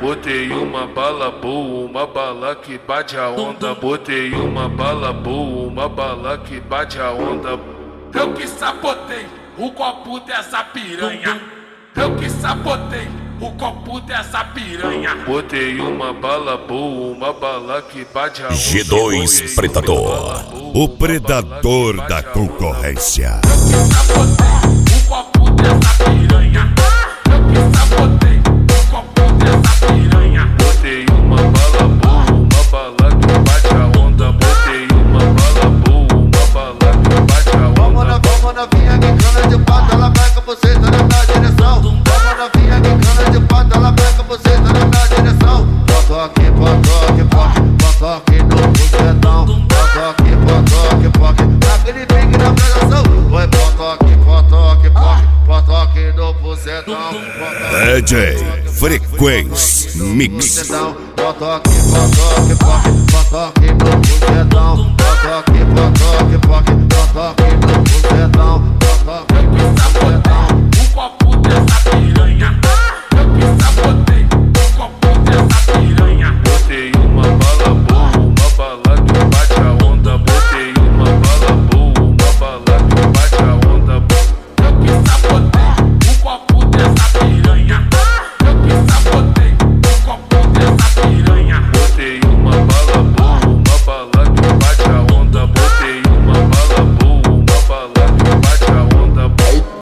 Botei uma bala boa, uma bala que bate a onda. Botei uma bala boa, uma bala que bate a onda. Eu que sabotei o copo dessa piranha. Eu que sabotei o copo dessa piranha. Botei uma bala boa, uma bala que bate a onda. G2 Predador, o predador da concorrência. Eu que sabotei o copo dessa piranha. Eu que sabotei o copo dessa piranha. Botei uma bala boa, uma bala que bate a onda. Botei uma bala boa, uma bala que bate a onda. Vamos novinha que cana de pato, ela vai com você, tá na minha direção. Vamos novinha que cana de pato, ela vai com você, tá na minha direção. Potoque no bucetão. Potoque, aquele pique na pegação. Foi potoque no bucetão. DJ Frequência Mix. Potoque no